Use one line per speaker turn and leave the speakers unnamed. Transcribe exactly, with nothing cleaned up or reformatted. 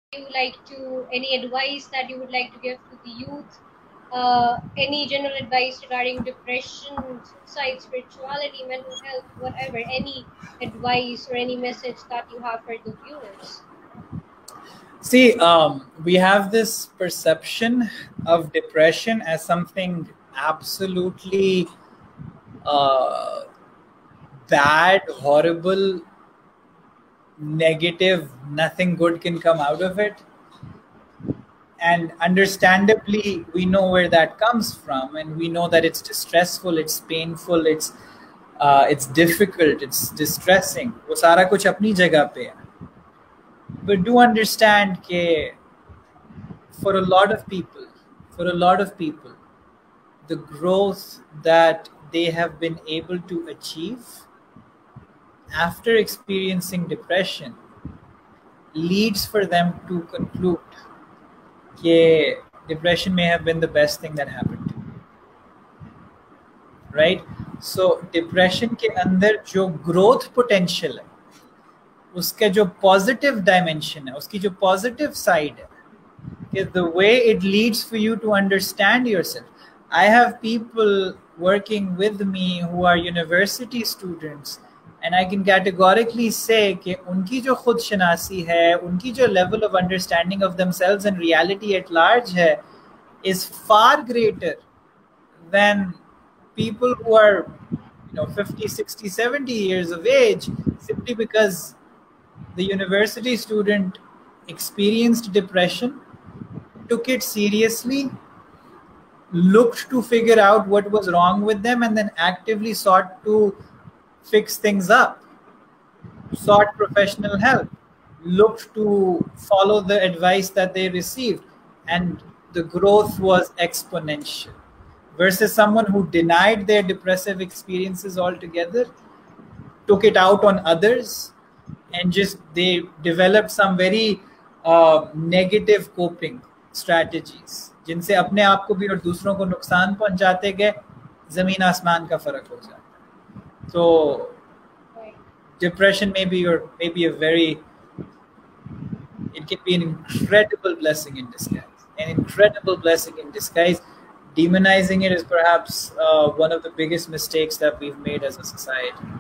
you like to, any advice that you would like to give to the youth? Uh, any general advice regarding depression, suicide, spirituality, mental health, whatever? Any advice or any message that you have for the viewers?
See, um, we have this perception of depression as something absolutely uh, bad, horrible, negative, nothing good can come out of it. And understandably, we know where that comes from, and we know that it's distressful, it's painful, it's uh, it's difficult, it's distressing. वो सारा कुछ अपनी जगह पे है. But do understand that for a lot of people, for a lot of people, the growth that they have been able to achieve after experiencing depression leads for them to conclude that depression may have been the best thing that happened. Right? So depression के अंदर जो growth potential है, उसका जो positive dimension है, उसकी जो positive side है, is the way it leads for you to understand yourself. I have people working with me who are university students, and I can categorically say कि उनकी जो खुद शनासी है, उनकी जो level of understanding of themselves and reality at large है, is far greater than people who are, you know, fifty, sixty, seventy years of age, simply because the university student experienced depression, took it seriously, looked to figure out what was wrong with them, and then actively sought to fix things up, sought professional help, looked to follow the advice that they received, and the growth was exponential. Versus someone who denied their depressive experiences altogether, took it out on others, and just they developed some very uh, negative coping strategies जिनसे अपने आप को भी और दूसरों को नुकसान पहुंचाते गए, जमीन आसमान का फर्क हो जाता है. So depression may be your maybe a very it can be an incredible blessing in disguise, an incredible blessing in disguise. Demonizing it is perhaps uh, one of the biggest mistakes that we've made as a society.